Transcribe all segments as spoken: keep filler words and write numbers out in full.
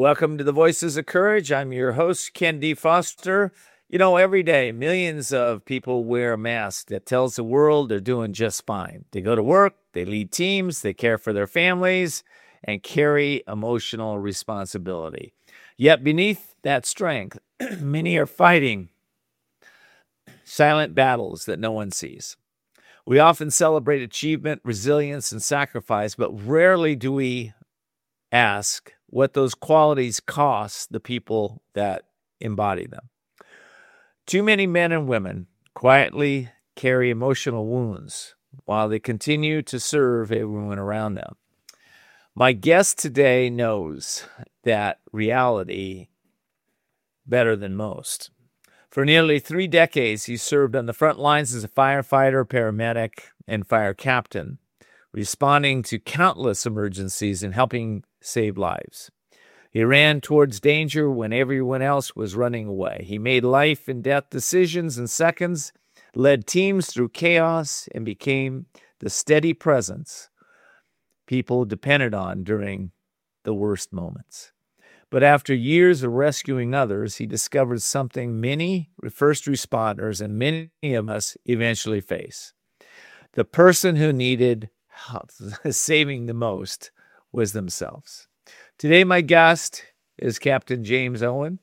Welcome to the Voices of Courage. I'm your host, Ken D. Foster. You know, every day, millions of people wear a mask that tells the world they're doing just fine. They go to work, they lead teams, they care for their families, and carry emotional responsibility. Yet beneath that strength, many are fighting silent battles that no one sees. We often celebrate achievement, resilience, and sacrifice, but rarely do we ask what those qualities cost the people that embody them. Too many men and women quietly carry emotional wounds while they continue to serve everyone around them. My guest today knows that reality better than most. For nearly three decades, he served on the front lines as a firefighter, paramedic, and fire captain, responding to countless emergencies and helping save lives. He ran towards danger when everyone else was running away. He made life and death decisions in seconds, led teams through chaos, and became the steady presence people depended on during the worst moments. But after years of rescuing others, he discovered something many first responders and many of us eventually face. The person who needed saving the most was themselves. Today, my guest is Captain James Owen.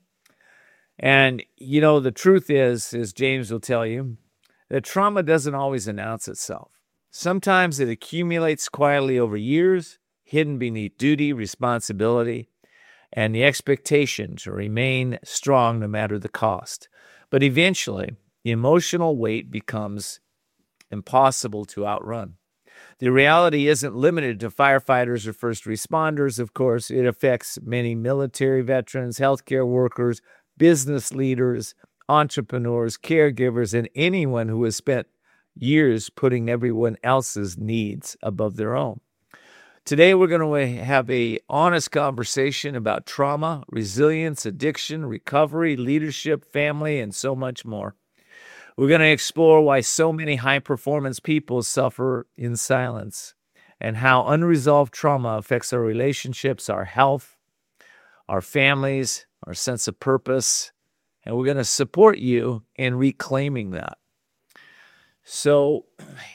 And, you know, the truth is, as James will tell you, that trauma doesn't always announce itself. Sometimes it accumulates quietly over years, hidden beneath duty, responsibility, and the expectation to remain strong no matter the cost. But eventually, the emotional weight becomes impossible to outrun. The reality isn't limited to firefighters or first responders, of course. It affects many military veterans, healthcare workers, business leaders, entrepreneurs, caregivers, and anyone who has spent years putting everyone else's needs above their own. Today, we're going to have an honest conversation about trauma, resilience, addiction, recovery, leadership, family, and so much more. We're going to explore why so many high-performance people suffer in silence and how unresolved trauma affects our relationships, our health, our families, our sense of purpose, and we're going to support you in reclaiming that. So,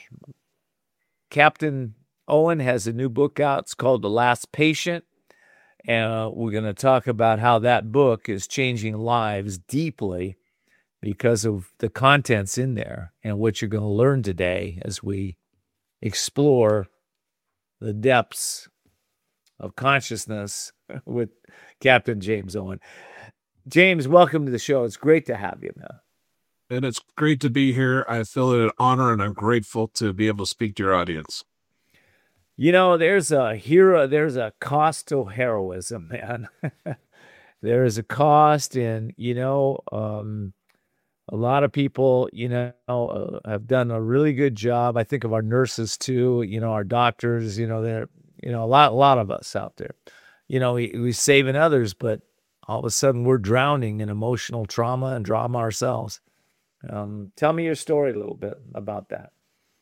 Captain Owen has a new book out. It's called The Last Patient, and uh, we're going to talk about how that book is changing lives deeply because of the contents in there and what you're going to learn today as we explore the depths of consciousness with Captain James Owen. James, welcome to the show. It's great to have you, man. And it's great to be here. I feel it an honor, and I'm grateful to be able to speak to your audience. You know, there's a hero, there's a cost to heroism, man. There is a cost, and, you know, um, a lot of people, you know, uh, have done a really good job. I think of our nurses too, you know, our doctors, you know, they're, you know, a lot, a lot of us out there, you know, we, we're saving others, but all of a sudden we're drowning in emotional trauma and drama ourselves. Um, tell me your story a little bit about that.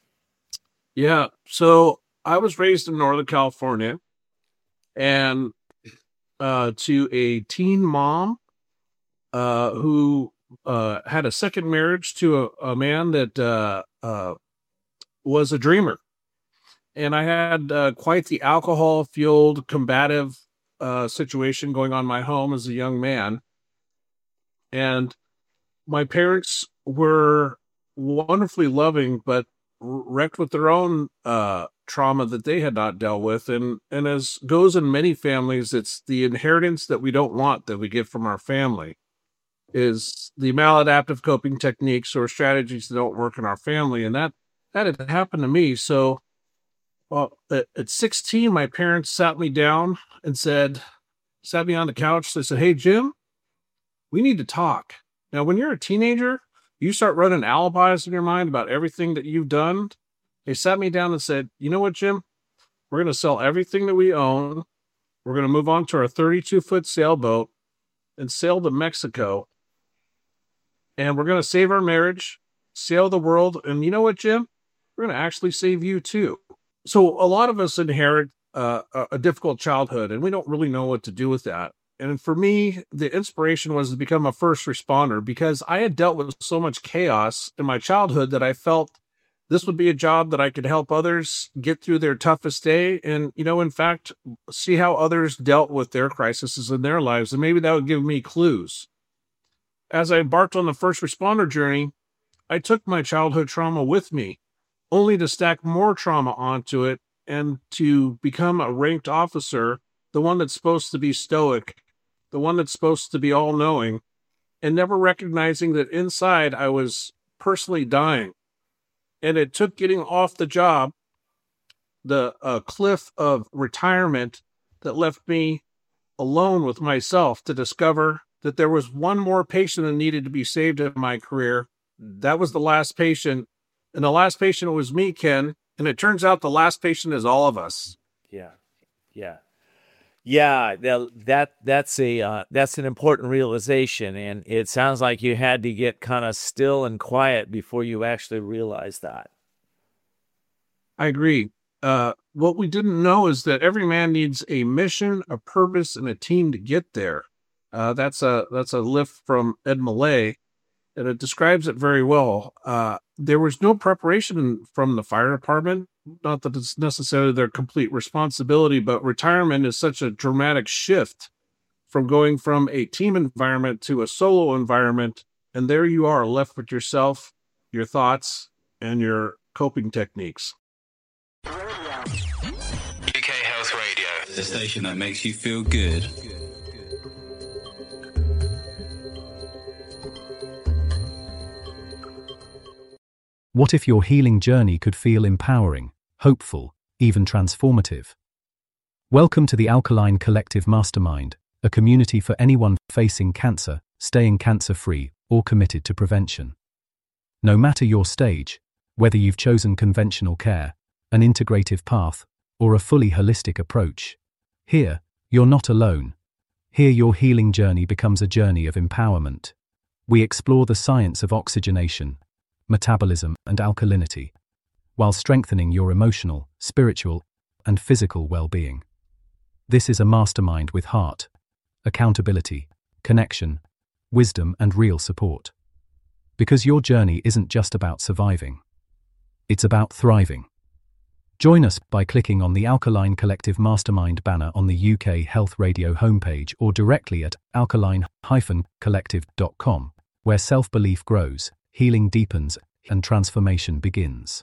Yeah. So I was raised in Northern California, and uh, to a teen mom uh, who uh, had a second marriage to a, a man that uh, uh, was a dreamer. And I had uh, quite the alcohol-fueled, combative uh, situation going on in my home as a young man. And my parents were wonderfully loving, but wrecked with their own uh, trauma that they had not dealt with. And, and as goes in many families, it's the inheritance that we don't want that we get from our family is the maladaptive coping techniques or strategies that don't work in our family. And that, that had happened to me. So well, at, at sixteen, my parents sat me down and said, sat me on the couch. They said, "Hey, Jim, we need to talk." Now, when you're a teenager, you start running alibis in your mind about everything that you've done. They sat me down and said, "You know what, Jim? We're going to sell everything that we own. We're going to move on to our thirty-two foot sailboat and sail to Mexico. And we're going to save our marriage, sail the world. And you know what, Jim? We're going to actually save you too." So a lot of us inherit uh, a, a difficult childhood, and we don't really know what to do with that. And for me, the inspiration was to become a first responder because I had dealt with so much chaos in my childhood that I felt this would be a job that I could help others get through their toughest day. And, you know, in fact, see how others dealt with their crises in their lives. And maybe that would give me clues. As I embarked on the first responder journey, I took my childhood trauma with me, only to stack more trauma onto it and to become a ranked officer, the one that's supposed to be stoic, the one that's supposed to be all-knowing, and never recognizing that inside I was personally dying. And it took getting off the job, the uh, cliff of retirement that left me alone with myself to discover that there was one more patient that needed to be saved in my career. That was the last patient. And the last patient was me, Ken. And it turns out the last patient is all of us. Yeah. Yeah. Yeah, that, that that's a uh, that's an important realization, and it sounds like you had to get kind of still and quiet before you actually realized that. I agree. Uh, what we didn't know is that every man needs a mission, a purpose, and a team to get there. Uh, that's a that's a lift from Ed Millay, and it describes it very well. Uh, there was no preparation from the fire department. Not that it's necessarily their complete responsibility, but retirement is such a dramatic shift from going from a team environment to a solo environment. And there you are left with yourself, your thoughts, and your coping techniques. U K Health Radio, the station that makes you feel good. What if your healing journey could feel empowering, hopeful, even transformative? Welcome to the Alkaline Collective Mastermind, a community for anyone facing cancer, staying cancer-free, or committed to prevention. No matter your stage, whether you've chosen conventional care, an integrative path, or a fully holistic approach, here, you're not alone. Here your healing journey becomes a journey of empowerment. We explore the science of oxygenation, metabolism, and alkalinity, while strengthening your emotional, spiritual, and physical well-being. This is a mastermind with heart, accountability, connection, wisdom, and real support. Because your journey isn't just about surviving. It's about thriving. Join us by clicking on the Alkaline Collective Mastermind banner on the U K Health Radio homepage or directly at alkaline dash collective dot com, where self-belief grows, healing deepens, and transformation begins.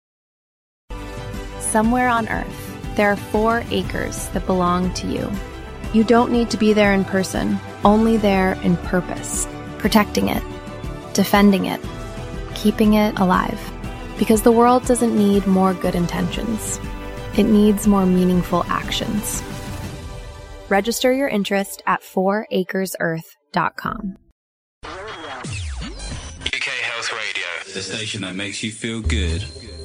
Somewhere on Earth, there are four acres that belong to you. You don't need to be there in person, only there in purpose, protecting it, defending it, keeping it alive. Because the world doesn't need more good intentions. It needs more meaningful actions. Register your interest at four acres earth dot com. U K Health Radio, the station that makes you feel good.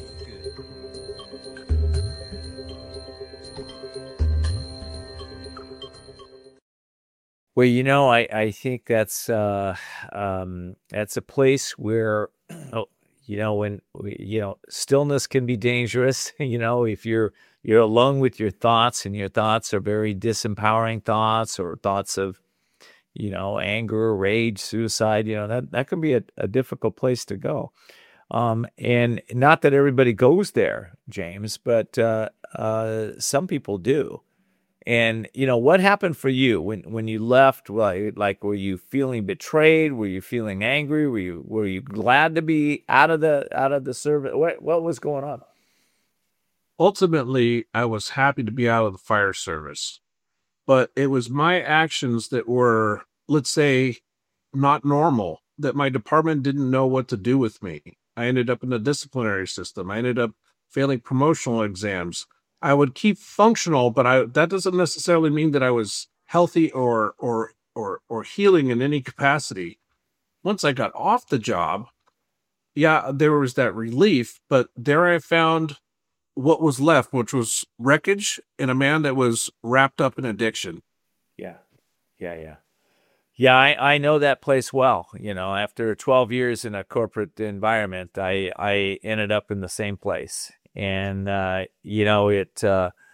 Well, you know, I, I think that's uh, um, that's a place where, oh, you know, when we, you know, stillness can be dangerous. You know, if you're you're alone with your thoughts, and your thoughts are very disempowering thoughts, or thoughts of, you know, anger, rage, suicide. You know, that that can be a, a difficult place to go. Um, and not that everybody goes there, James, but uh, uh, some people do. And, you know, what happened for you when, when you left? Like, like, were you feeling betrayed? Were you feeling angry? Were you, were you glad to be out of the, out of the service? What, what was going on? Ultimately, I was happy to be out of the fire service, but it was my actions that were, let's say, not normal, that my department didn't know what to do with me. I ended up in the disciplinary system. I ended up failing promotional exams. I would keep functional, but I, that doesn't necessarily mean that I was healthy or or or or healing in any capacity. Once I got off the job, yeah, there was that relief, but there I found what was left, which was wreckage and a man that was wrapped up in addiction. Yeah, yeah, yeah. Yeah, I, I know that place well. You know, after twelve years in a corporate environment, I, I ended up in the same place. And, uh, you know, it, uh,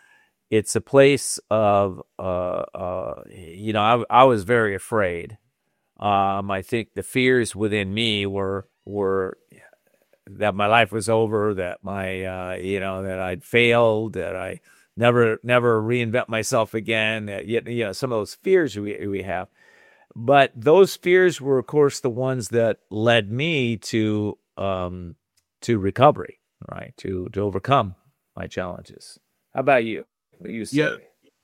it's a place of, uh, uh, you know, I, I was very afraid. Um, I think the fears within me were were that my life was over, that my, uh, you know, that I'd failed, that I never never reinvent myself again. Uh, yet, you know, some of those fears we we have. But those fears were, of course, the ones that led me to um, to recovery, right? To to overcome my challenges. How about you? What do you say? Yeah.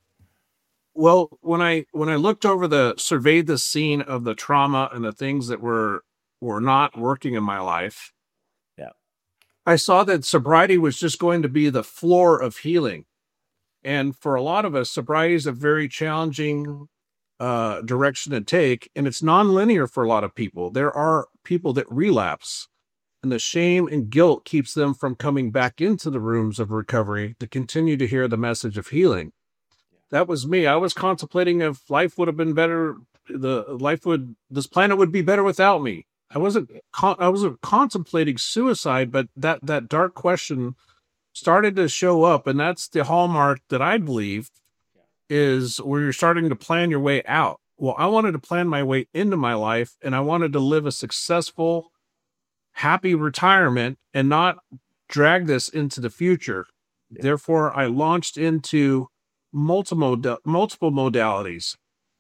Well, when I when I looked over the surveyed the scene of the trauma and the things that were were not working in my life, Yeah. I saw that sobriety was just going to be the floor of healing. And for a lot of us, sobriety is a very challenging uh, direction to take, and it's nonlinear for a lot of people. There are people that relapse, and the shame and guilt keeps them from coming back into the rooms of recovery to continue to hear the message of healing. That was me. I was contemplating if life would have been better. The life would, this planet would be better without me. I wasn't, con- I wasn't contemplating suicide, but that, that dark question started to show up. And that's the hallmark that I believe is where you're starting to plan your way out. Well, I wanted to plan my way into my life, and I wanted to live a successful, happy retirement and not drag this into the future. Therefore, I launched into multiple multiple modalities,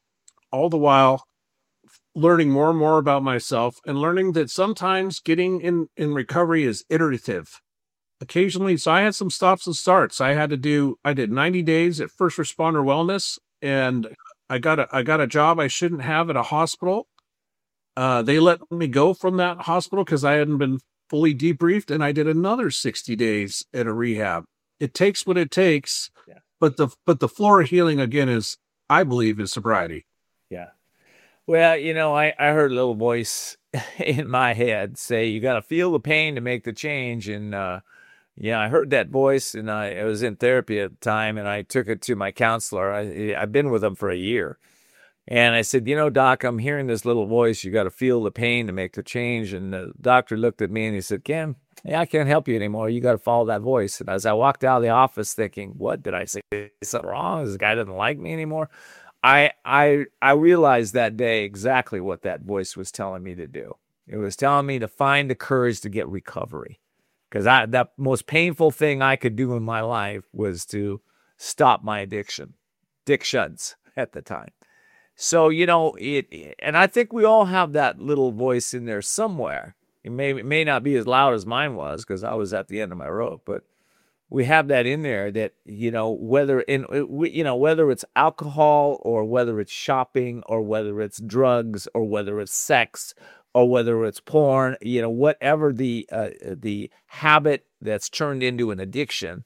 all the while learning more and more about myself and learning that sometimes getting in, in recovery is iterative. Occasionally, so I had some stops and starts. I had to do, I did ninety days at First Responder Wellness, and I got a, I got a job I shouldn't have at a hospital. Uh, they let me go from that hospital because I hadn't been fully debriefed, and I did another sixty days at a rehab. It takes what it takes. Yeah. But the but the floor of healing, again, is, I believe, is sobriety. Yeah. Well, you know, I, I heard a little voice in my head say, you got to feel the pain to make the change. And, uh, yeah, I heard that voice, and I, I was in therapy at the time, and I took it to my counselor. I, I've been with him for a year. And I said, you know, Doc, I'm hearing this little voice. You got to feel the pain to make the change. And the doctor looked at me and he said, Ken, yeah, I can't help you anymore. You got to follow that voice. And as I walked out of the office thinking, what did I say? Something wrong? This guy doesn't like me anymore. I, I, I realized that day exactly what that voice was telling me to do. It was telling me to find the courage to get recovery. Because I, that most painful thing I could do in my life was to stop my addiction, addictions at the time. So, you know, it, and I think we all have that little voice in there somewhere. It may, it may not be as loud as mine was because I was at the end of my rope, but we have that in there that, you know, whether in, you know, whether it's alcohol or whether it's shopping or whether it's drugs or whether it's sex or whether it's porn, you know, whatever the, uh, the habit that's turned into an addiction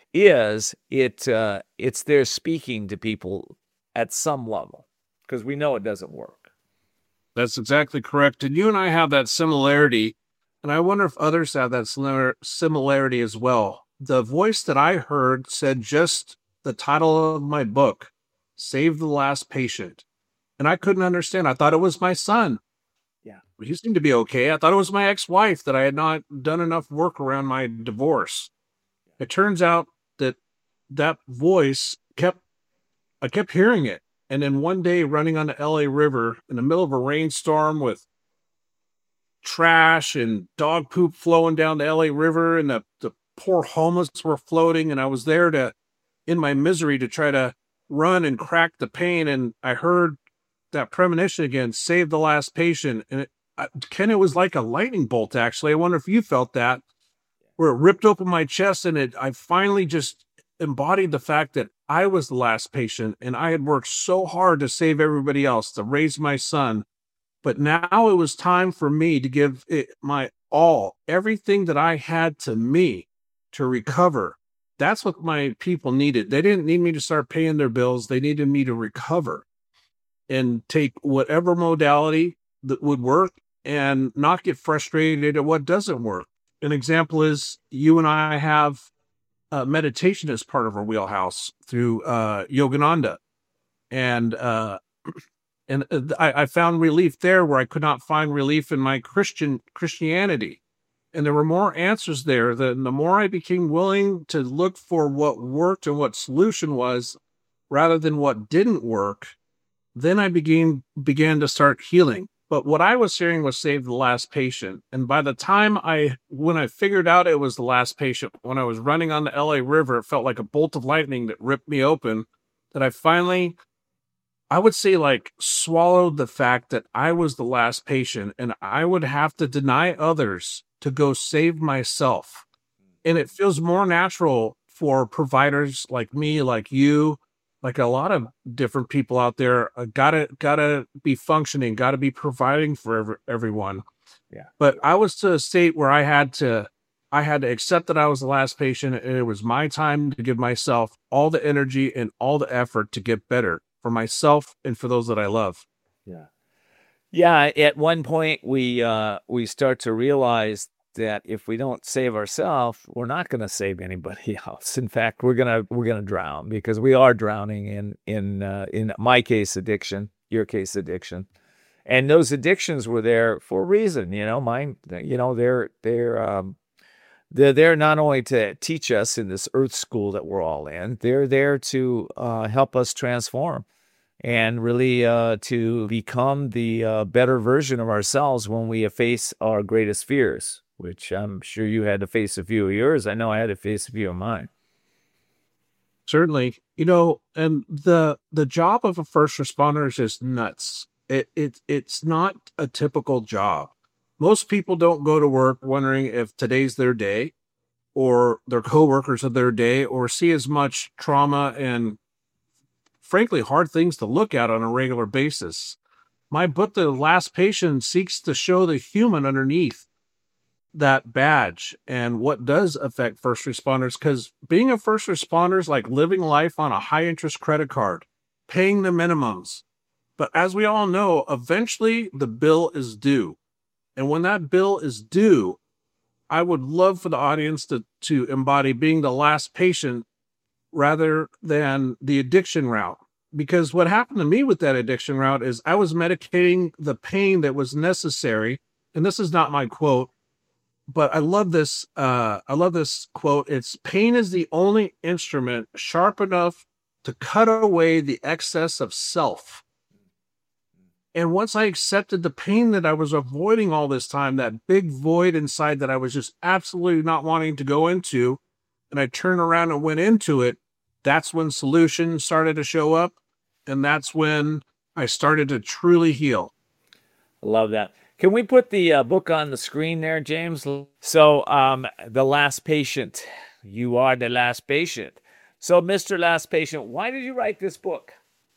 is, it, uh, it's there speaking to people at some level. Because we know it doesn't work. That's exactly correct. And you and I have that similarity. And I wonder if others have that similarity as well. The voice that I heard said just the title of my book, Save the Last Patient. And I couldn't understand. I thought it was my son. Yeah. He seemed to be okay. I thought it was my ex-wife that I had not done enough work around my divorce. It turns out that that voice kept, I kept hearing it. And then one day running on the L A River in the middle of a rainstorm with trash and dog poop flowing down the L A River, and the, the poor homeless were floating. And I was there to, in my misery, to try to run and crack the pain. And I heard that premonition again, save the last patient. And it, I, Ken, it was like a lightning bolt, actually. I wonder if you felt that, where it ripped open my chest, and it, I finally just embodied the fact that I was the last patient, and I had worked so hard to save everybody else, to raise my son. But now it was time for me to give it my all, everything that I had to me to recover. That's what my people needed. They didn't need me to start paying their bills. They needed me to recover and take whatever modality that would work and not get frustrated at what doesn't work. An example is you and I have Uh, meditation is part of our wheelhouse through uh, Yogananda. And uh, and I, I found relief there where I could not find relief in my Christian Christianity. And there were more answers there. The, the more I became willing to look for what worked and what solution was, rather than what didn't work, then I began, began to start healing. But what I was hearing was save the last patient. And by the time I, when I figured out it was the last patient, when I was running on the L A River, it felt like a bolt of lightning that ripped me open, that I finally, I would say, like, swallowed the fact that I was the last patient and I would have to deny others to go save myself. And it feels more natural for providers like me, like you, like a lot of different people out there, uh, gotta gotta be functioning, gotta be providing for every, everyone. Yeah. But I was to a state where I had to, I had to accept that I was the last patient, and it was my time to give myself all the energy and all the effort to get better for myself and for those that I love. Yeah. Yeah. At one point, we uh, we start to realize that if we don't save ourselves, we're not going to save anybody else. In fact, we're gonna we're gonna drown, because we are drowning in in uh, in my case, addiction, your case, addiction, and those addictions were there for a reason. You know, mine. You know, they're they're um, they're there not only to teach us in this earth school that we're all in. They're there to uh, help us transform and really uh, to become the uh, better version of ourselves when we face our greatest fears, which I'm sure you had to face a few of yours. I know I had to face a few of mine. Certainly. You know, and the the job of a first responder is just nuts. It, it It's not a typical job. Most people don't go to work wondering if today's their day or their coworkers of their day, or see as much trauma and, frankly, hard things to look at on a regular basis. My book, The Last Patient, seeks to show the human underneath that badge and what does affect first responders, because being a first responder is like living life on a high interest credit card, paying the minimums. But as we all know, eventually the bill is due. And when that bill is due, I would love for the audience to, to embody being the last patient rather than the addiction route. Because what happened to me with that addiction route is I was medicating the pain that was necessary. And this is not my quote, but I love this. Uh, I love this quote. It's, pain is the only instrument sharp enough to cut away the excess of self. And once I accepted the pain that I was avoiding all this time, that big void inside that I was just absolutely not wanting to go into, and I turned around and went into it, that's when solutions started to show up. And that's when I started to truly heal. I love that. Can we put the uh, book on the screen there, James? So, um, The Last Patient. You are the last patient. So, Mister Last Patient, why did you write this book?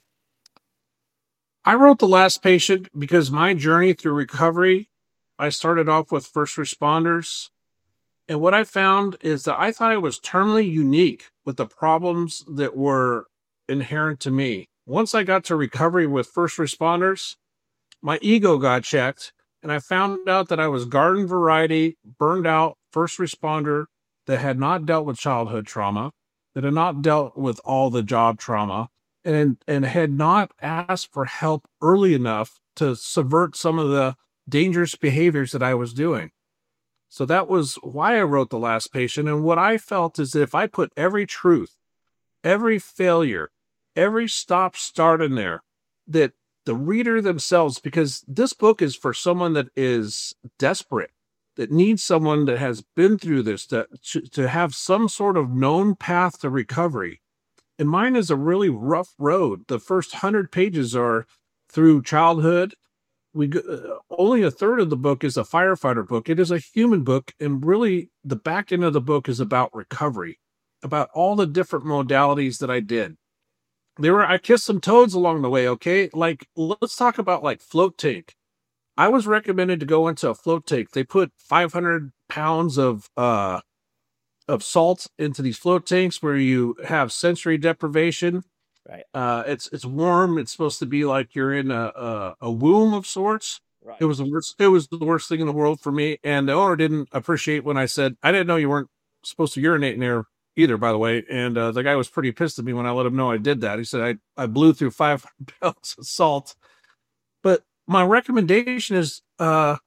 I wrote The Last Patient because my journey through recovery, I started off with first responders. And what I found is that I thought I was terminally unique with the problems that were inherent to me. Once I got to recovery with first responders, my ego got checked, and I found out that I was garden variety, burned out first responder that had not dealt with childhood trauma, that had not dealt with all the job trauma, and, and had not asked for help early enough to subvert some of the dangerous behaviors that I was doing. So that was why I wrote The Last Patient. And what I felt is that if I put every truth, every failure, every stop start in there, that the reader themselves, because this book is for someone that is desperate, that needs someone that has been through this, to, to have some sort of known path to recovery. And mine is a really rough road. The first hundred pages are through childhood. We uh, only a third of the book is a firefighter book. It is a human book. And really the back end of the book is about recovery, about all the different modalities that I did. There were, I kissed some toads along the way. Okay. Like, let's talk about like float tank. I was recommended to go into a float tank. They put five hundred pounds of, uh, of salt into these float tanks where you have sensory deprivation. Right. Uh, it's, it's warm. It's supposed to be like you're in a, a, a womb of sorts. Right. It was the worst, it was the worst thing in the world for me. And the owner didn't appreciate when I said, I didn't know you weren't supposed to urinate in there either, by the way. And uh, the guy was pretty pissed at me when I let him know I did that. He said, I, I blew through five hundred pounds of salt. But my recommendation is, uh,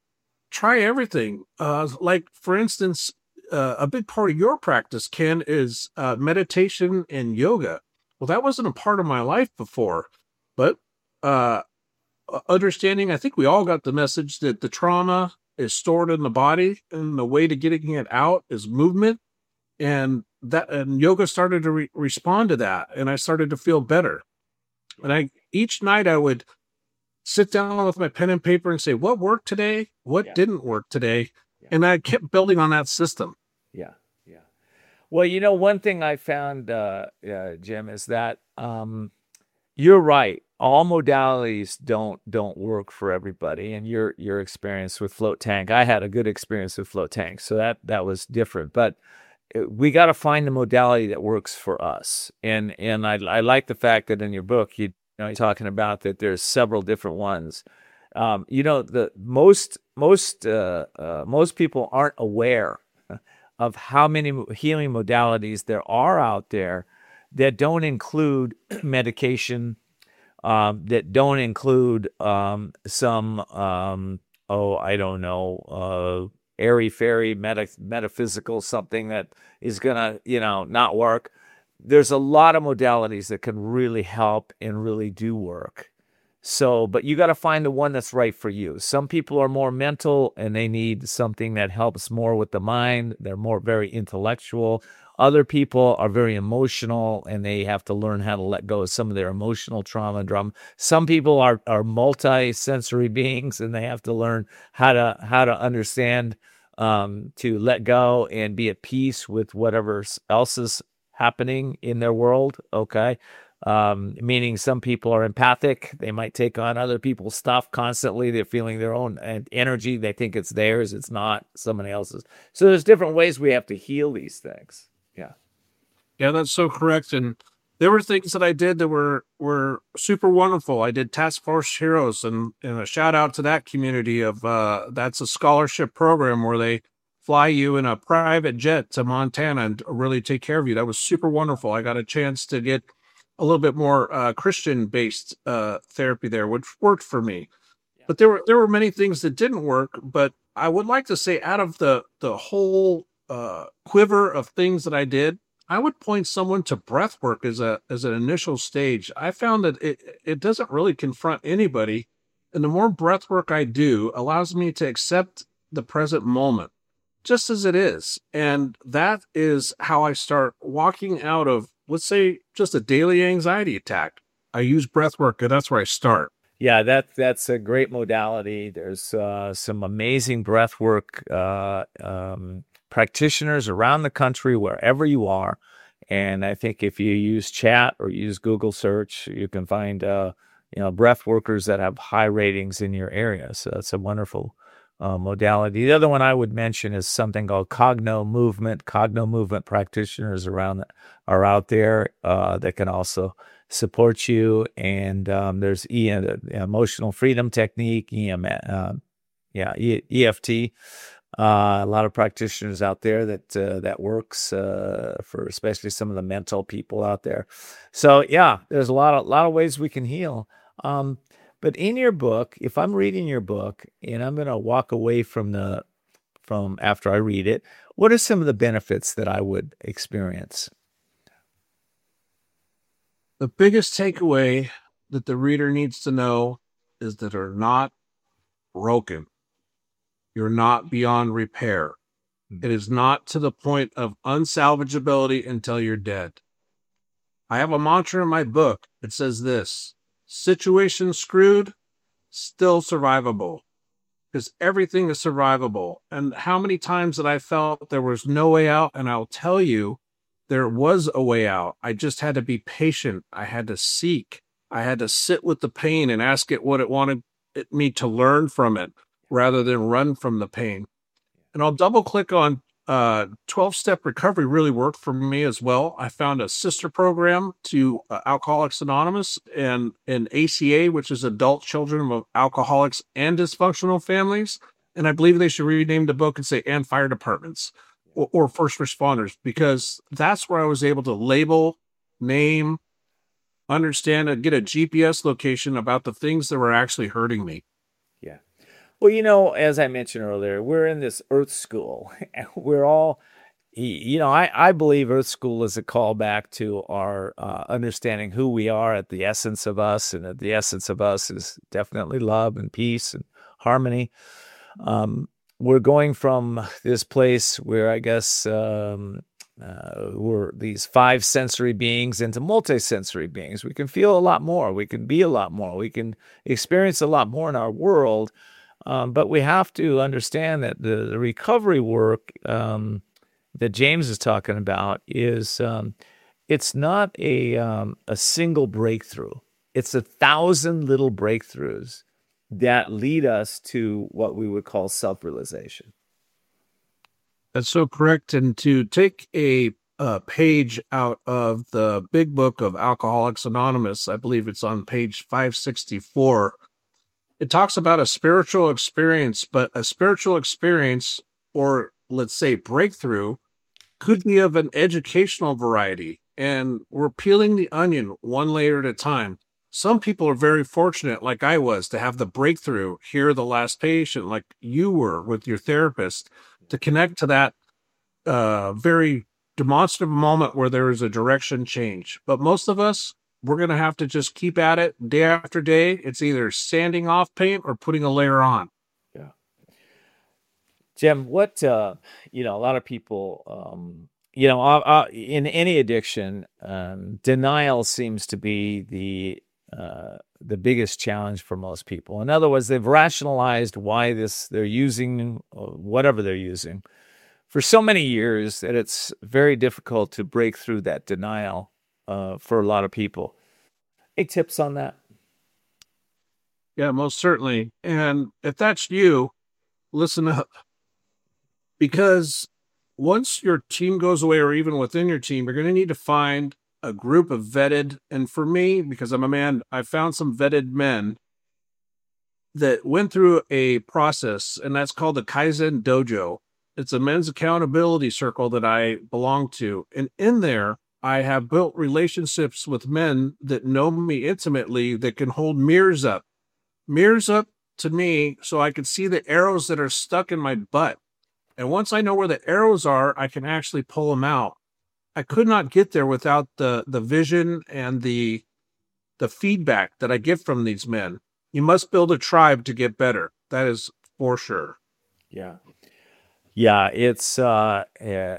try everything. Uh, like, for instance, uh, a big part of your practice, Ken, is uh, meditation and yoga. Well, that wasn't a part of my life before, but uh, understanding, I think we all got the message that the trauma is stored in the body, and the way to getting it out is movement. And that, and yoga started to re- respond to that, and I started to feel better. And I, each night I would sit down with my pen and paper and say, what worked today? What Yeah. didn't work today? Yeah. And I kept building on that system. Yeah, yeah. Well, you know, one thing I found, uh, uh, Jim, is that um, you're right. All modalities don't don't work for everybody, and your your experience with Float Tank, I had a good experience with Float Tank, so that that was different. But it- we got to find the modality that works for us, and and I I like the fact that in your book you, you know you're talking about that there's several different ones. Um, you know, the most most uh, uh, most people aren't aware of how many healing modalities there are out there that don't include medication, um, that don't include um, some, um, oh, I don't know, uh, airy fairy meta- metaphysical something that is going to, you know, not work. There's a lot of modalities that can really help and really do work. So, but you got to find the one that's right for you. Some people are more mental and they need something that helps more with the mind. They're more very intellectual. Other people are very emotional and they have to learn how to let go of some of their emotional trauma and drama. Some people are, are multi-sensory beings and they have to learn how to, how to understand, um, to let go and be at peace with whatever else is happening in their world. Okay. Um, meaning some people are empathic. They might take on other people's stuff constantly. They're feeling their own energy. They think it's theirs. It's not somebody else's. So there's different ways we have to heal these things. Yeah. Yeah, that's so correct. And there were things that I did that were, were super wonderful. I did Task Force Heroes, and, and a shout out to that community of, uh, that's a scholarship program where they fly you in a private jet to Montana and really take care of you. That was super wonderful. I got a chance to get a little bit more uh, Christian-based uh, therapy there, which worked for me. Yeah. But there were there were many things that didn't work. But I would like to say, out of the the whole uh, quiver of things that I did, I would point someone to breath work as a as an initial stage. I found that it it doesn't really confront anybody, and the more breath work I do allows me to accept the present moment just as it is, and that is how I start walking out of, let's say, just a daily anxiety attack. I use breath work, and that's where I start. Yeah, that that's a great modality. There's uh, some amazing breath work uh, um, practitioners around the country, wherever you are. And I think if you use chat or use Google search, you can find uh, you know breath workers that have high ratings in your area. So that's a wonderful uh, modality. The other one I would mention is something called Cogno Movement. Cogno Movement practitioners around are out there uh, that can also support you. And um, there's e- uh, Emotional Freedom Technique, E M, uh, yeah, e- E F T. Uh, a lot of practitioners out there that uh, that works uh, for especially some of the mental people out there. So yeah, there's a lot of lot of ways we can heal. Um, but in your book, if I'm reading your book and I'm going to walk away from the from after I read it, what are some of the benefits that I would experience? The biggest takeaway that the reader needs to know is that they're not broken. You're not beyond repair. Mm-hmm. It is not to the point of unsalvageability until you're dead. I have a mantra in my book that says this: situation screwed, still survivable. Because everything is survivable. And how many times that I felt there was no way out, and I'll tell you, there was a way out. I just had to be patient. I had to seek. I had to sit with the pain and ask it what it wanted it, me to learn from it, rather than run from the pain. And I'll double click on uh, twelve-step recovery really worked for me as well. I found a sister program to uh, Alcoholics Anonymous and an A C A, which is Adult Children of Alcoholics and Dysfunctional Families. And I believe they should rename the book and say, and fire departments or, or first responders, because that's where I was able to label, name, understand, and get a G P S location about the things that were actually hurting me. Yeah. Well, you know, as I mentioned earlier, we're in this Earth School. We're all, y- you know, I, I believe Earth School is a callback to our uh, understanding who we are at the essence of us. And at the essence of us is definitely love and peace and harmony. Um, we're going from this place where I guess um, uh, we're these five sensory beings into multi-sensory beings. We can feel a lot more. We can be a lot more. We can experience a lot more in our world. Um, but we have to understand that the, the recovery work um, that James is talking about is um, it's not a um, a single breakthrough. It's a thousand little breakthroughs that lead us to what we would call self-realization. That's so correct. And to take a, a page out of the big book of Alcoholics Anonymous, I believe it's on page five sixty-four. It talks about a spiritual experience, but a spiritual experience, or let's say breakthrough, could be of an educational variety. And we're peeling the onion one layer at a time. Some people are very fortunate, like I was, to have the breakthrough, hear the last patient, like you were with your therapist, to connect to that uh, very demonstrative moment where there is a direction change. But most of us, we're going to have to just keep at it day after day. It's either sanding off paint or putting a layer on. Yeah. Jim, what, uh, you know, a lot of people, um, you know, uh, uh, in any addiction, um, denial seems to be the uh, the biggest challenge for most people. In other words, they've rationalized why this they're using uh, whatever they're using for so many years that it's very difficult to break through that denial uh, for a lot of people. Any tips on that? Yeah, most certainly. And if that's you, listen up. Because once your team goes away, or even within your team, you're going to need to find a group of vetted, and for me, because I'm a man, I found some vetted men that went through a process, and that's called the Kaizen Dojo. It's a men's accountability circle that I belong to. And in there, I have built relationships with men that know me intimately, that can hold mirrors up. Mirrors up to me so I can see the arrows that are stuck in my butt. And once I know where the arrows are, I can actually pull them out. I could not get there without the, the vision and the, the feedback that I get from these men. You must build a tribe to get better. That is for sure. Yeah. Yeah, it's uh, uh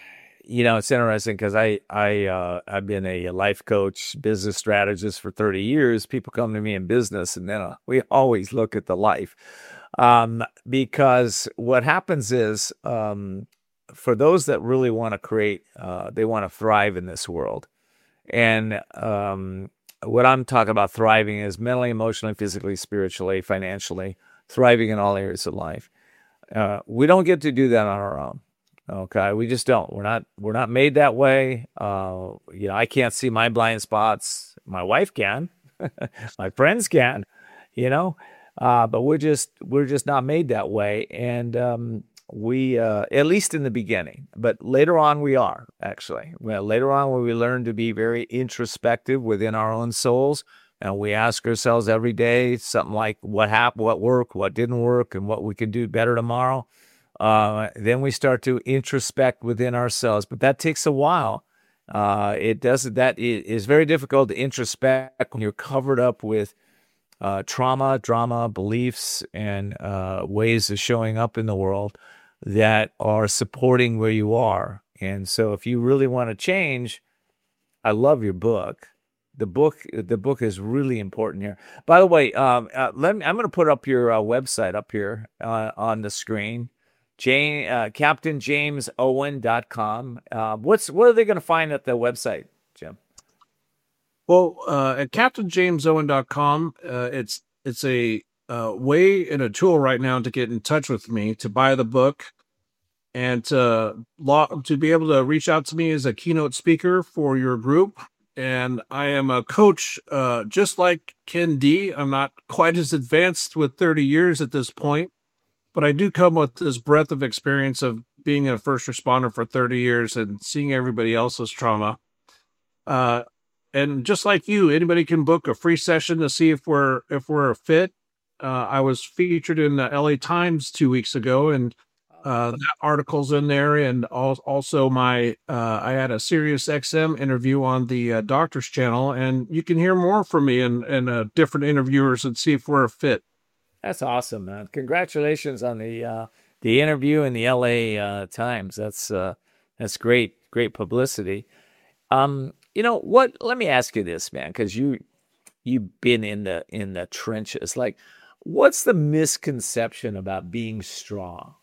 you know, it's interesting because I I uh, I've been a life coach, business strategist for thirty years. People come to me in business, and then uh, we always look at the life, um, because what happens is, um, for those that really want to create, uh, they want to thrive in this world, and um, what I'm talking about thriving is mentally, emotionally, physically, spiritually, financially, thriving in all areas of life. Uh, we don't get to do that on our own. Okay, we just don't. We're not. We're not made that way. Uh, you know, I can't see my blind spots. My wife can. My friends can. You know, uh, but we're just we're just not made that way. And um, we, uh, at least in the beginning, but later on we are actually. Well, later on when we learn to be very introspective within our own souls, and we ask ourselves every day something like, "What happened? What worked? What didn't work? And what we can do better tomorrow." Uh, then we start to introspect within ourselves, but that takes a while. Uh, it does that it is very difficult to introspect when you're covered up with uh, trauma, drama, beliefs, and uh, ways of showing up in the world that are supporting where you are. And so, if you really want to change, I love your book. The book, the book is really important here. By the way, um, uh, let me. I'm going to put up your uh, website up here uh, on the screen. Jane, uh, Captain James Owen dot com. Uh, what's what are they going to find at the website, Jim? Well, uh, at Captain James Owen dot com, uh, it's it's a uh, way and a tool right now to get in touch with me, to buy the book, and to log, to be able to reach out to me as a keynote speaker for your group. And I am a coach, uh, just like Ken D. I'm not quite as advanced with thirty years at this point, but I do come with this breadth of experience of being a first responder for thirty years and seeing everybody else's trauma. Uh, and just like you, anybody can book a free session to see if we're if we're a fit. Uh, I was featured in the L A Times two weeks ago, and uh, that article's in there. And al- also, my uh, I had a Sirius X M interview on the uh, Doctor's Channel, and you can hear more from me and and uh, different interviewers and see if we're a fit. That's awesome, man. Congratulations on the uh, the interview in the L A uh, Times. That's uh, that's great, great publicity. Um, you know what? Let me ask you this, man, because you you've been in the in the trenches. Like, what's the misconception about being strong?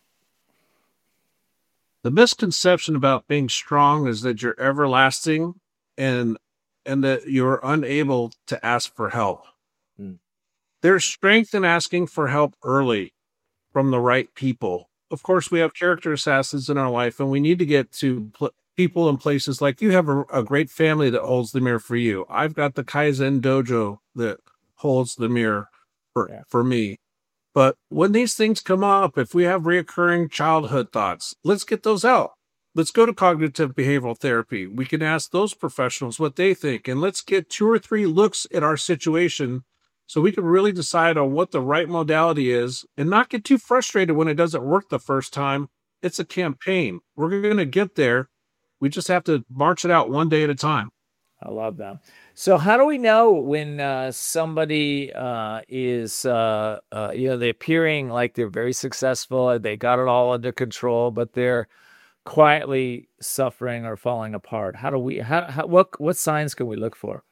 The misconception about being strong is that you're everlasting and and that you're unable to ask for help. Hmm. There's strength in asking for help early from the right people. Of course, we have character assassins in our life, and we need to get to pl- people and places like you have a, a great family that holds the mirror for you. I've got the Kaizen Dojo that holds the mirror for, Yeah. for me. But when these things come up, if we have reoccurring childhood thoughts, let's get those out. Let's go to cognitive behavioral therapy. We can ask those professionals what they think, and let's get two or three looks at our situation so we can really decide on what the right modality is and not get too frustrated when it doesn't work the first time. It's a campaign. We're going to get there. We just have to march it out one day at a time. I love that. So, how do we know when uh, somebody uh, is, uh, uh, you know, they're appearing like they're very successful, they got it all under control, but they're quietly suffering or falling apart? How do we? How, how what what signs can we look for?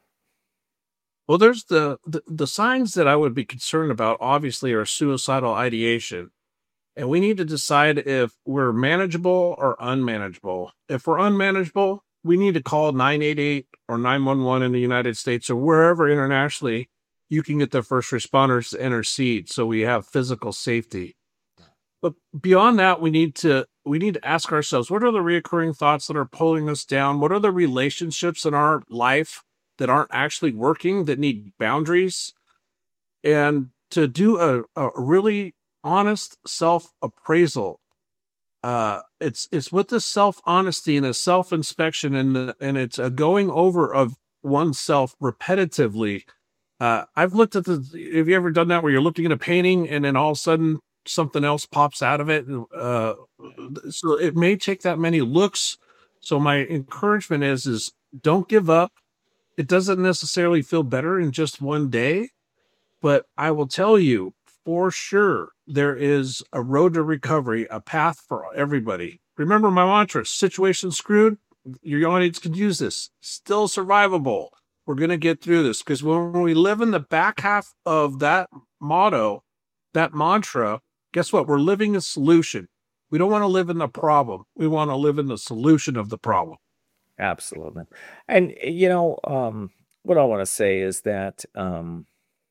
Well, there's the, the the signs that I would be concerned about, obviously, are suicidal ideation. And we need to decide if we're manageable or unmanageable. If we're unmanageable, we need to call nine eight eight or nine one one in the United States or wherever internationally you can get the first responders to intercede so we have physical safety. But beyond that, we need to we need to ask ourselves, what are the recurring thoughts that are pulling us down? What are the relationships in our life that aren't actually working, that need boundaries? And to do a, a really honest self-appraisal. Uh, it's it's with this self-honesty and a self-inspection and the, and it's a going over of oneself repetitively. Uh, I've looked at the. Have you ever done that where you're looking at a painting and then all of a sudden something else pops out of it? Uh, so it may take that many looks. So my encouragement is is don't give up. It doesn't necessarily feel better in just one day, but I will tell you, for sure, there is a road to recovery, a path for everybody. Remember my mantra, situation screwed, your audience could use this. Still survivable. We're going to get through this, because when we live in the back half of that motto, that mantra, guess what? We're living a solution. We don't want to live in the problem. We want to live in the solution of the problem. Absolutely. And, you know, um, what I want to say is that, um,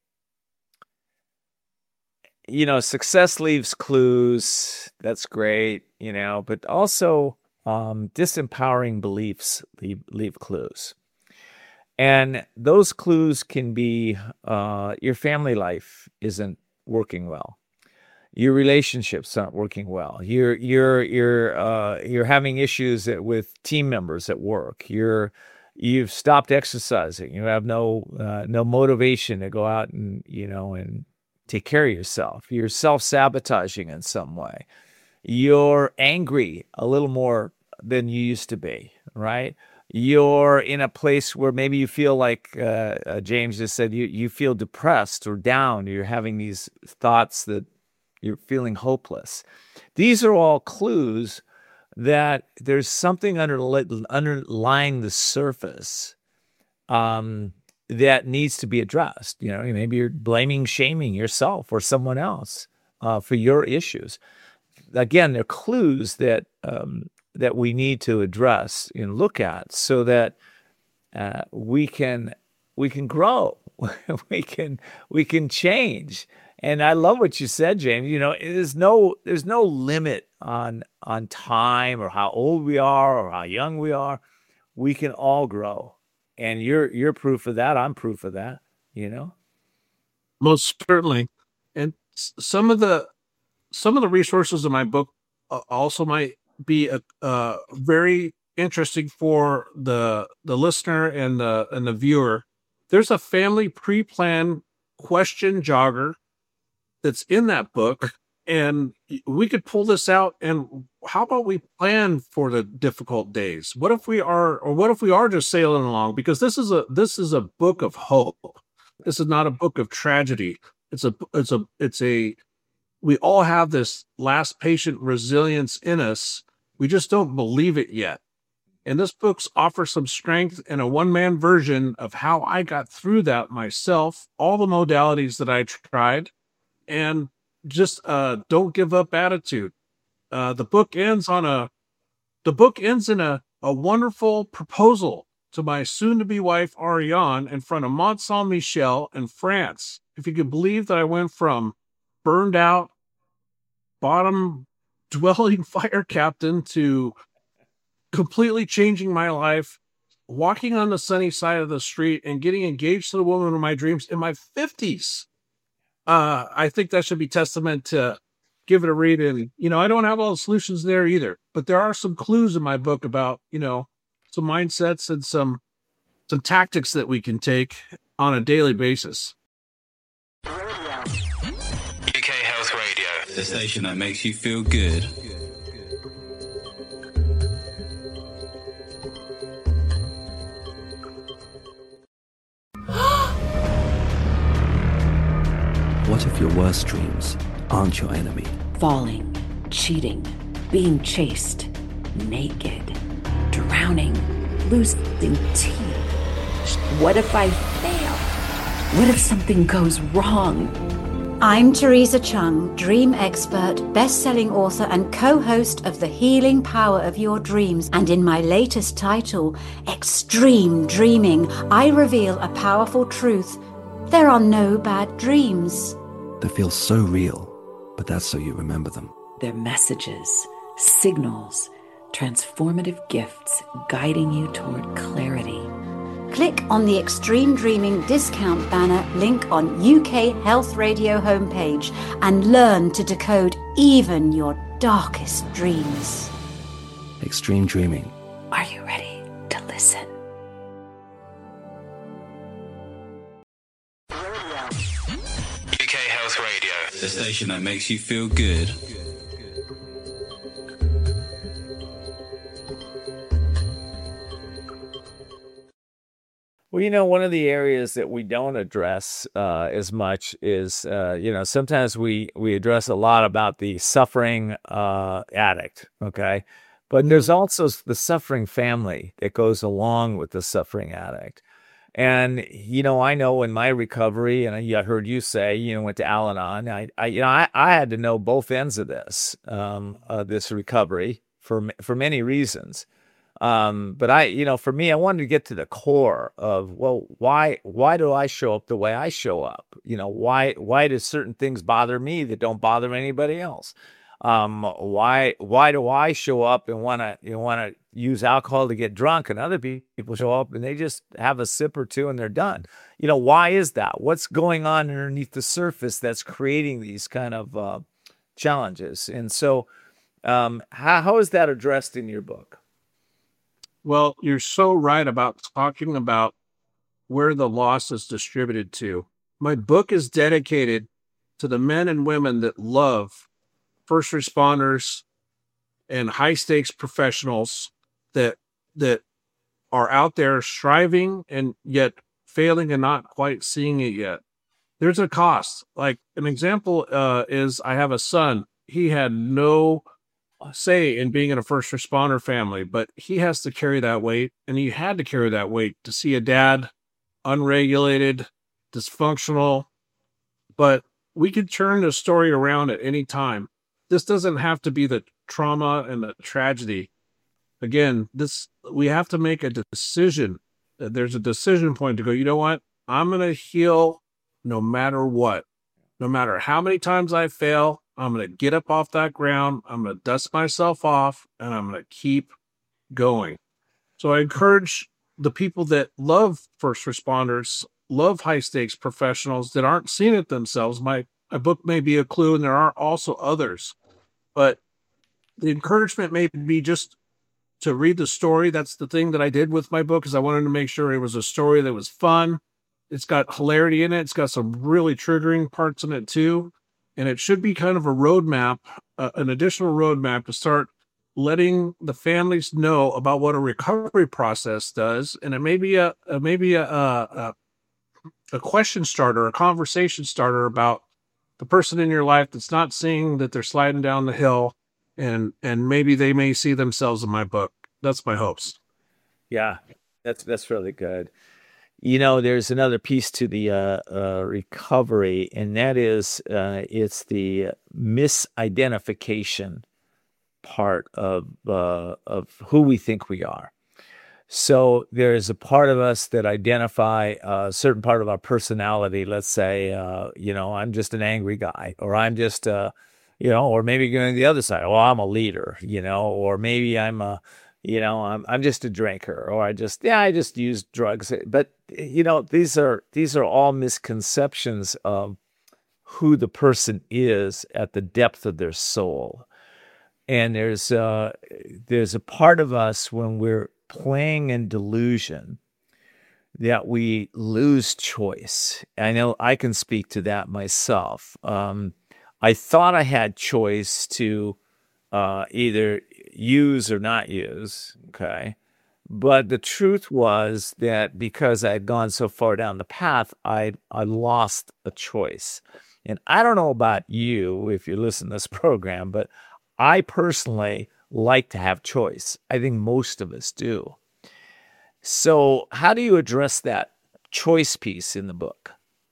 you know, success leaves clues. That's great, you know, but also um, disempowering beliefs leave, leave clues. And those clues can be uh, your family life isn't working well. Your relationships aren't working well. You're you're you're uh, you're having issues that, with team members at work. You're you've stopped exercising. You have no uh, no motivation to go out and you know and take care of yourself. You're self-sabotaging in some way. You're angry a little more than you used to be, right? You're in a place where maybe you feel like uh, uh, James just said, you you feel depressed or down. You're having these thoughts that you're feeling hopeless. These are all clues that there's something under, underlying the surface um, that needs to be addressed. You know, maybe you're blaming, shaming yourself or someone else uh, for your issues. Again, they're clues that um, that we need to address and look at so that uh, we can we can grow, we can we can change. And I love what you said, James. You know, there's no there's no limit on on time or how old we are or how young we are. We can all grow, and you're you're proof of that. I'm proof of that. You know, most certainly. And some of the some of the resources in my book also might be a, uh, very interesting for the the listener and the and the viewer. There's a family pre-planned question jogger that's in that book, and we could pull this out. And how about we plan for the difficult days? What if we are, or what if we are just sailing along? Because this is a this is a book of hope. This is not a book of tragedy. It's a it's a it's a we all have this last patient resilience in us. We just don't believe it yet. And this book offers some strength and a one-man version of how I got through that myself, all the modalities that I tried, and just uh, don't give up attitude. Uh, the book ends on a, the book ends in a, a wonderful proposal to my soon-to-be wife, Ariane, in front of Mont Saint-Michel in France. If you could believe that I went from burned out, bottom dwelling fire captain to completely changing my life, walking on the sunny side of the street and getting engaged to the woman of my dreams in my fifties. Uh, I think that should be testament to give it a read. And, you know, I don't have all the solutions there either, but there are some clues in my book about, you know, some mindsets and some, some tactics that we can take on a daily basis. U K Health Radio, the station that makes you feel good. What if your worst dreams aren't your enemy? Falling, cheating, being chased, naked, drowning, losing teeth. What if I fail? What if something goes wrong? I'm Teresa Chung, dream expert, best-selling author, and co-host of The Healing Power of Your Dreams. And in my latest title, Extreme Dreaming, I reveal a powerful truth. There are no bad dreams. They feel so real, but that's so you remember them. They're messages, signals, transformative gifts guiding you toward clarity. Click on the Extreme Dreaming discount banner link on U K Health Radio homepage and learn to decode even your darkest dreams. Extreme Dreaming. Are you ready to listen? U K Health Radio, the station that makes you feel good. Well, you know, one of the areas that we don't address uh, as much is, uh, you know, sometimes we, we address a lot about the suffering uh, addict, okay? But there's also the suffering family that goes along with the suffering addict. And, you know, I know in my recovery, and I heard you say, you know, went to Al-Anon, I, I you know, I, I had to know both ends of this, um, uh, this recovery for for many reasons. Um, but I, you know, for me, I wanted to get to the core of, well, why, why do I show up the way I show up? You know, why, why do certain things bother me that don't bother anybody else? Um, why, why do I show up and want to, you know, want to use alcohol to get drunk, and other people show up and they just have a sip or two and they're done? You know, why is that? What's going on underneath the surface that's creating these kind of, uh, challenges? And so, um, how, how is that addressed in your book? Well, you're so right about talking about where the loss is distributed to. My book is dedicated to the men and women that love first responders and high stakes professionals that that are out there striving and yet failing and not quite seeing it yet. There's a cost. Like an example uh, is I have a son. He had no say in being in a first responder family, but he has to carry that weight, and he had to carry that weight to see a dad unregulated, dysfunctional. But we could turn the story around at any time. This doesn't have to be the trauma and the tragedy. Again, this we have to make a decision. There's a decision point to go, you know what? I'm going to heal no matter what. No matter how many times I fail, I'm going to get up off that ground. I'm going to dust myself off, and I'm going to keep going. So I encourage the people that love first responders, love high stakes professionals that aren't seeing it themselves. My, my book may be a clue, and there are also others, but the encouragement may be just to read the story. That's the thing that I did with my book, is I wanted to make sure it was a story that was fun. It's got hilarity in it. It's got some really triggering parts in it too. And it should be kind of a roadmap, uh, an additional roadmap to start letting the families know about what a recovery process does. And it may be a, a maybe a, a, a question starter, a conversation starter about the person in your life that's not seeing that they're sliding down the hill, and, and maybe they may see themselves in my book. That's my hopes. Yeah, that's, that's really good. You know, there's another piece to the uh, uh, recovery, and that is uh, it's the misidentification part of uh, of who we think we are. So there's a part of us that identify a certain part of our personality. Let's say, uh, you know, I'm just an angry guy, or I'm just, uh, you know, or maybe going the other side. Well, I'm a leader, you know, or maybe I'm a You know, I'm I'm just a drinker, or I just yeah, I just use drugs. But you know, these are these are all misconceptions of who the person is at the depth of their soul. And there's uh there's a part of us when we're playing in delusion that we lose choice. I know I can speak to that myself. Um, I thought I had choice to uh, either use or not use, okay? But the truth was that because I had gone so far down the path, I I lost a choice. And I don't know about you, if you listen to this program, but I personally like to have choice. I think most of us do. So how do you address that choice piece in the book?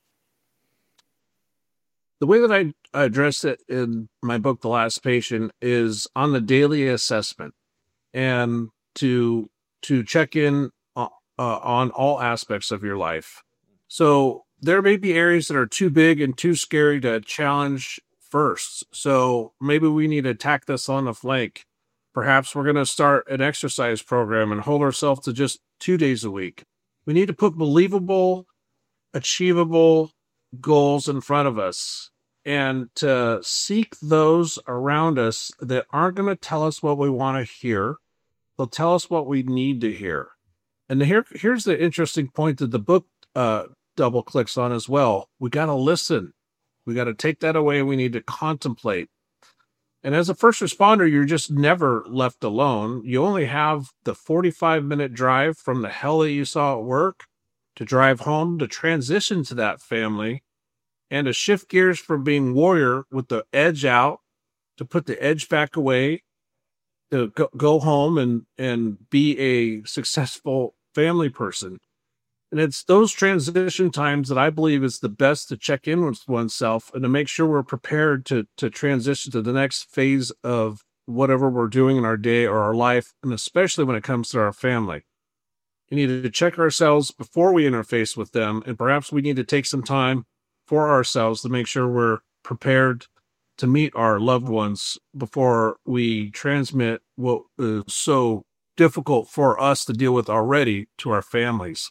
The way that I address it in my book, The Last Patient, is on the daily assessment, and to to check in uh, uh, on all aspects of your life. So there may be areas that are too big and too scary to challenge first. So maybe we need to attack this on the flank. Perhaps we're going to start an exercise program and hold ourselves to just two days a week. We need to put believable, achievable goals in front of us, and to seek those around us that aren't going to tell us what we want to hear. They'll tell us what we need to hear. And here, here's the interesting point that the book uh, double clicks on as well. We got to listen. We got to take that away. We need to contemplate. And as a first responder, you're just never left alone. You only have the forty-five minute drive from the hell that you saw at work to drive home, to transition to that family, and to shift gears from being warrior with the edge out, to put the edge back away, to go, go home and, and be a successful family person. And it's those transition times that I believe is the best to check in with oneself and to make sure we're prepared to, to transition to the next phase of whatever we're doing in our day or our life, and especially when it comes to our family. We need to check ourselves before we interface with them, and perhaps we need to take some time for ourselves to make sure we're prepared to meet our loved ones before we transmit what is so difficult for us to deal with already to our families.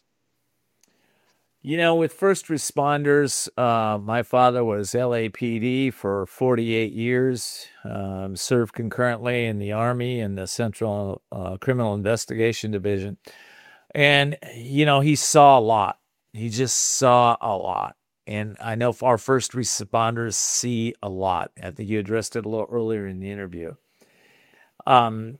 You know, with first responders, uh, my father was L A P D for forty-eight years, um, served concurrently in the Army in the Central uh, Criminal Investigation Division. And, you know, he saw a lot. He just saw a lot. And I know our first responders see a lot. I think you addressed it a little earlier in the interview. Um,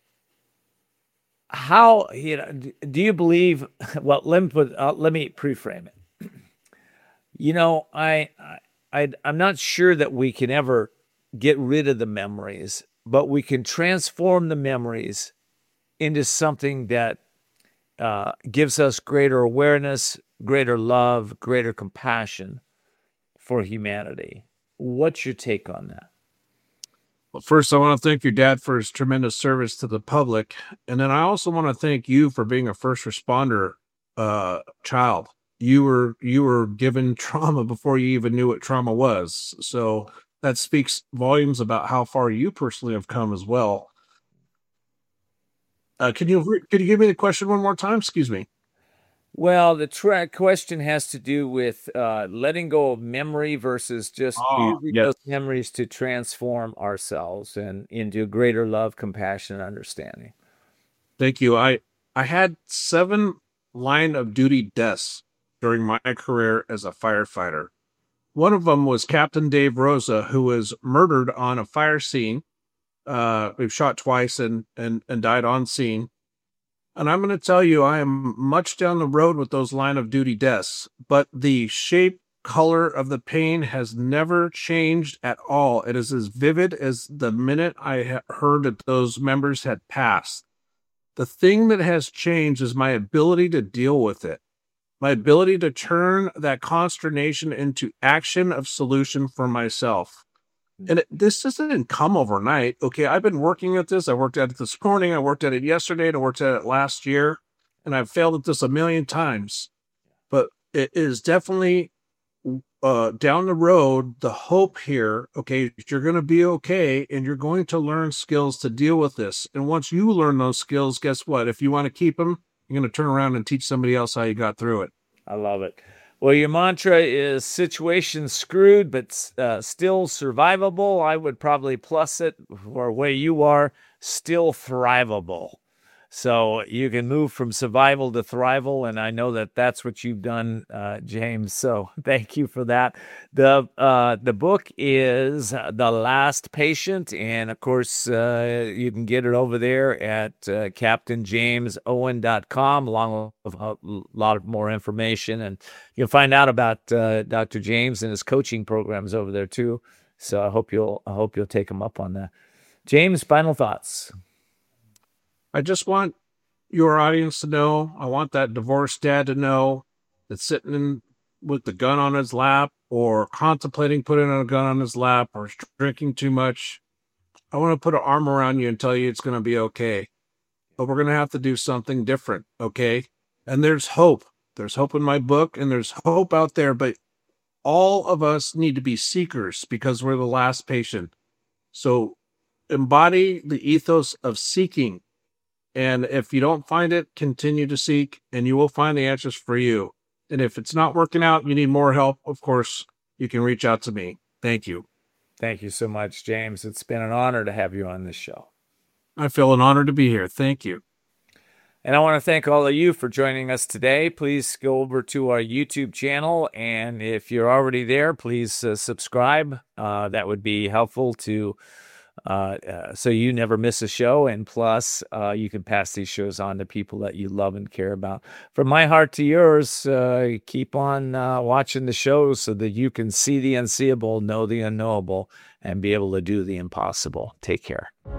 how, you know, do you believe, well, let me put, uh, let me pre-frame it. You know, I, I, I'm not sure that we can ever get rid of the memories, but we can transform the memories into something that uh, gives us greater awareness, greater love, greater compassion for humanity. What's your take on that? Well, first, I want to thank your dad for his tremendous service to the public. And then I also want to thank you for being a first responder uh, child. You were you were given trauma before you even knew what trauma was. So that speaks volumes about how far you personally have come as well. Uh, can you could you give me the question one more time? Excuse me. Well, the tra- question has to do with uh, letting go of memory versus just Oh, using yes. those memories to transform ourselves and into greater love, compassion, and understanding. Thank you. I I had seven line of duty deaths during my career as a firefighter. one of them was Captain Dave Rosa, who was murdered on a fire scene. Uh, we've shot twice and, and, and died on scene. And I'm going to tell you, I am much down the road with those line of duty deaths, but the shape, color of the pain has never changed at all. It is as vivid as the minute I ha- heard that those members had passed. The thing that has changed is my ability to deal with it. My ability to turn that consternation into action of solution for myself. And it, this doesn't come overnight. Okay, I've been working at this. I worked at it this morning. I worked at it yesterday. And I worked at it last year. And I've failed at this a million times. But it is definitely uh, down the road, the hope here, okay, you're going to be okay. And you're going to learn skills to deal with this. And once you learn those skills, guess what? If you want to keep them, you're going to turn around and teach somebody else how you got through it. I love it. Well, your mantra is situation screwed, but uh, still survivable. I would probably plus it for where you are, still thrivable. So you can move from survival to thrival, and I know that that's what you've done, uh, James. So thank you for that. The uh, the book is The Last Patient, and of course, uh, you can get it over there at uh, captain james owen dot com, along with a lot of more information. And you can find out about uh, Doctor James and his coaching programs over there too. So I hope you'll I hope you'll take him up on that. James, final thoughts. I just want your audience to know, I want that divorced dad to know that's sitting in with the gun on his lap or contemplating putting a gun on his lap or drinking too much. I want to put an arm around you and tell you it's going to be okay. But we're going to have to do something different, okay? And there's hope. There's hope in my book, and there's hope out there, but all of us need to be seekers because we're the last patient. So embody the ethos of seeking. And if you don't find it, continue to seek, and you will find the answers for you. And if it's not working out, you need more help, of course, you can reach out to me. Thank you. Thank you so much, James. It's been an honor to have you on this show. I feel an honor to be here. Thank you. And I want to thank all of you for joining us today. Please go over to our YouTube channel, and if you're already there, please uh, subscribe. Uh, that would be helpful to Uh, uh, so you never miss a show, and plus uh, you can pass these shows on to people that you love and care about. From my heart to yours, uh, keep on uh, watching the shows so that you can see the unseeable, know the unknowable, and be able to do the impossible. Take care.